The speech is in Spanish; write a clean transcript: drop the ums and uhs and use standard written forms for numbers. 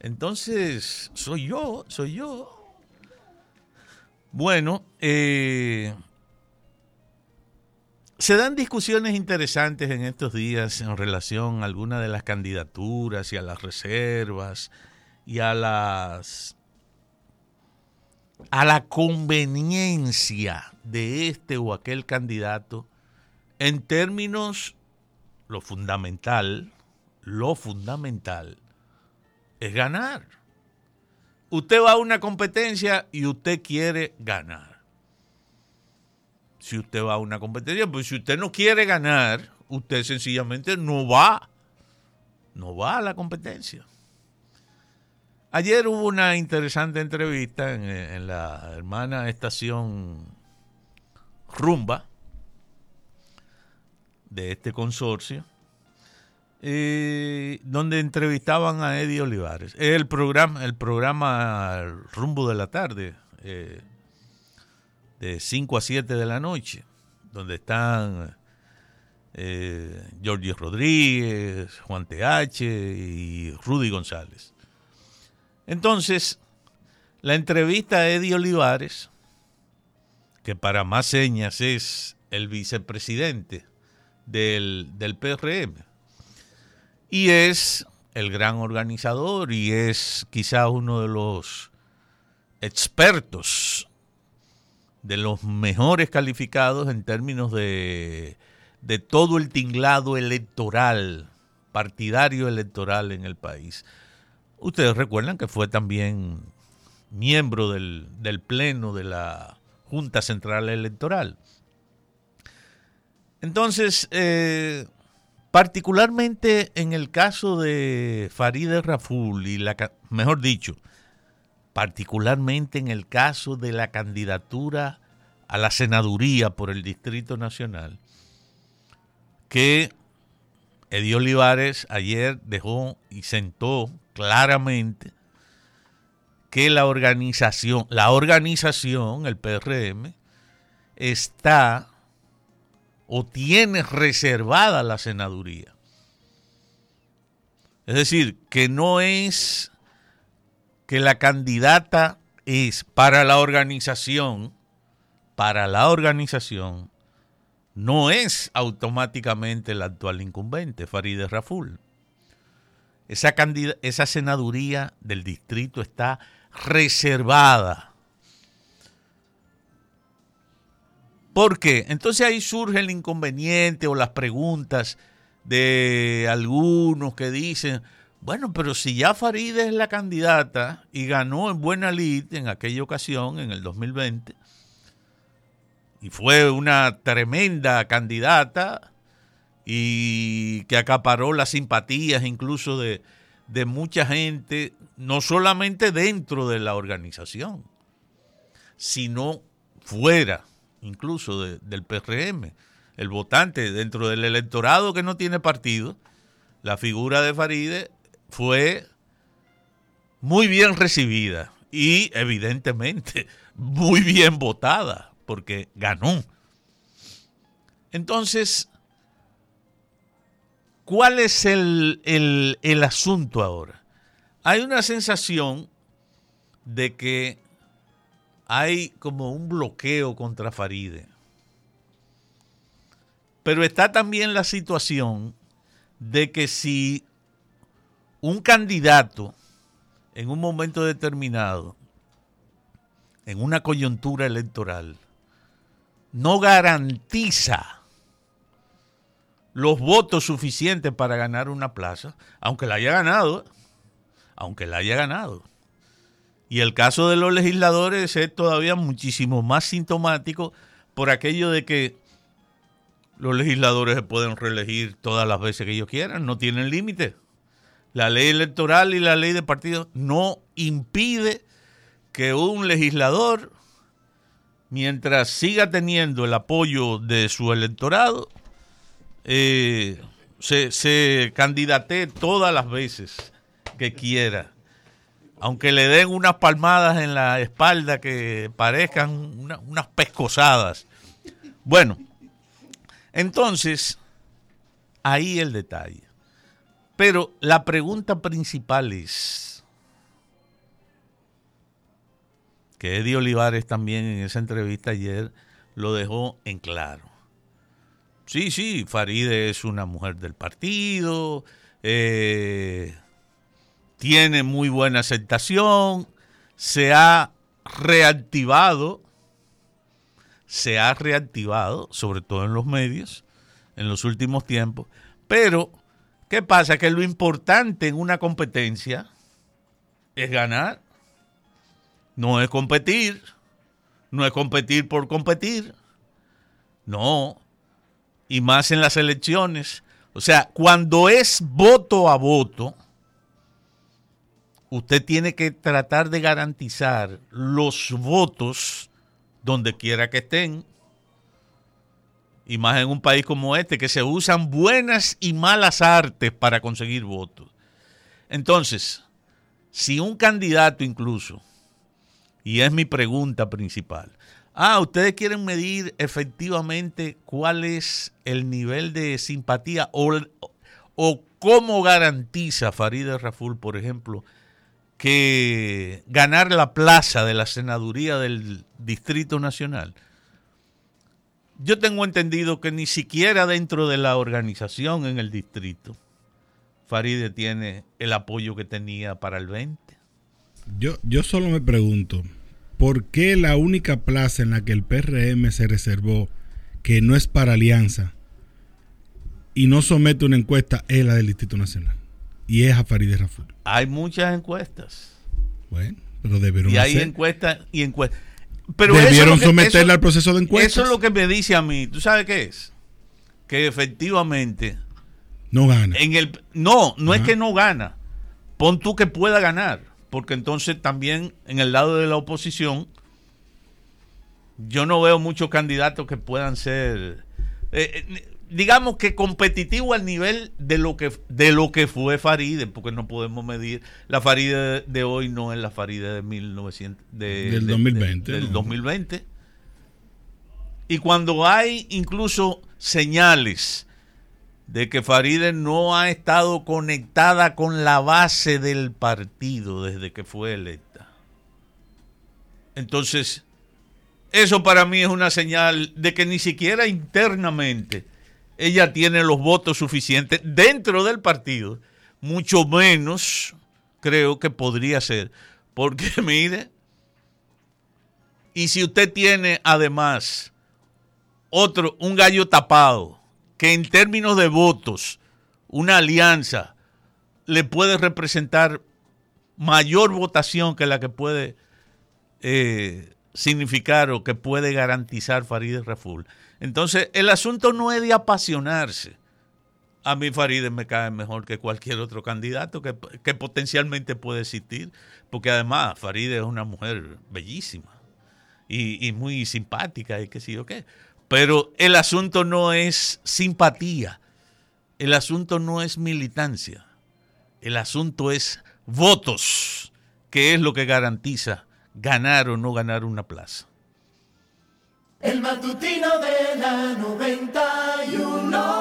Entonces, soy yo. Bueno, se dan discusiones interesantes en estos días en relación a algunas de las candidaturas y a las reservas y a la conveniencia de este o aquel candidato en términos, lo fundamental es ganar. Usted va a una competencia y usted quiere ganar. Si usted va a una competencia, pues si usted no quiere ganar, usted sencillamente no va a la competencia. Ayer hubo una interesante entrevista en la hermana estación Rumba de este consorcio, donde entrevistaban a Eddie Olivares. El programa Rumbo de la Tarde, de 5 a 7 de la noche, donde están Jorge Rodríguez, Juan TH y Rudy González. Entonces, la entrevista a Eddie Olivares, que para más señas es el vicepresidente del PRM, y es el gran organizador y es quizá uno de los expertos, de los mejores calificados en términos de todo el tinglado electoral, partidario electoral en el país. Ustedes recuerdan que fue también miembro del Pleno de la Junta Central Electoral. Entonces, particularmente en el caso de Farideh Raful mejor dicho, particularmente en el caso de la candidatura a la senaduría por el Distrito Nacional, que Eddie Olivares ayer dejó y sentó claramente que la organización, el PRM, está o tiene reservada la senaduría. Es decir, que no es que la candidata es para la organización, no es automáticamente la actual incumbente, Farideh Raful. Esa senaduría del distrito está reservada. ¿Por qué? Entonces ahí surge el inconveniente o las preguntas de algunos que dicen, bueno, pero si ya Farideh es la candidata y ganó en buena lid en aquella ocasión, en el 2020, y fue una tremenda candidata y que acaparó las simpatías incluso de mucha gente, no solamente dentro de la organización, sino fuera incluso del PRM. El votante dentro del electorado que no tiene partido, la figura de Farideh fue muy bien recibida y evidentemente muy bien votada porque ganó. Entonces, ¿cuál es el asunto ahora? Hay una sensación de que hay como un bloqueo contra Farideh. Pero está también la situación de que si un candidato en un momento determinado, en una coyuntura electoral, no garantiza los votos suficientes para ganar una plaza, aunque la haya ganado, Y el caso de los legisladores es todavía muchísimo más sintomático por aquello de que los legisladores se pueden reelegir todas las veces que ellos quieran, no tienen límite. La ley electoral y la ley de partidos no impide que un legislador, mientras siga teniendo el apoyo de su electorado, se candidatee todas las veces que quiera, aunque le den unas palmadas en la espalda que parezcan unas pescosadas. Bueno, entonces, ahí el detalle. Pero la pregunta principal es, que Eddie Olivares también en esa entrevista ayer lo dejó en claro. Sí, Faride es una mujer del partido, tiene muy buena aceptación, se ha reactivado, sobre todo en los medios, en los últimos tiempos. Pero, ¿qué pasa? Que lo importante en una competencia es ganar, no es competir por competir, no, y más en las elecciones. O sea, cuando es voto a voto, usted tiene que tratar de garantizar los votos donde quiera que estén. Y más en un país como este, que se usan buenas y malas artes para conseguir votos. Entonces, si un candidato incluso, y es mi pregunta principal, ustedes quieren medir efectivamente cuál es el nivel de simpatía o cómo garantiza Farideh Raful, por ejemplo, que ganar la plaza de la senaduría del Distrito Nacional. Yo tengo entendido que ni siquiera dentro de la organización en el distrito Farideh tiene el apoyo que tenía para el 20. Yo solo me pregunto, ¿por qué la única plaza en la que el PRM se reservó, que no es para alianza, y no somete una encuesta, es la del Distrito Nacional? Y es a Farideh Raful. Hay muchas encuestas. Bueno, pero debieron y hay hacer. encuestas y encuestas. Pero debieron someterla al proceso de encuestas. Eso es lo que me dice a mí. ¿Tú sabes qué es? Que efectivamente no gana. No es que no gana. Pon tú que pueda ganar. Porque entonces también en el lado de la oposición yo no veo muchos candidatos que puedan ser digamos que competitivo al nivel de lo que fue Farideh, porque no podemos medir. La Farideh de hoy no es la Farideh de del 2020. Del 2020. Y cuando hay incluso señales de que Farideh no ha estado conectada con la base del partido desde que fue electa, entonces eso para mí es una señal de que ni siquiera internamente ella tiene los votos suficientes dentro del partido, mucho menos creo que podría ser, porque mire, y si usted tiene además un gallo tapado, que en términos de votos, una alianza le puede representar mayor votación que la que puede significar o que puede garantizar Farideh Raful. Entonces, el asunto no es de apasionarse. A mí Farideh me cae mejor que cualquier otro candidato que potencialmente puede existir, porque además Farideh es una mujer bellísima y muy simpática y qué sé yo qué. Pero el asunto no es simpatía, el asunto no es militancia, el asunto es votos, que es lo que garantiza ganar o no ganar una plaza. El matutino de la 91.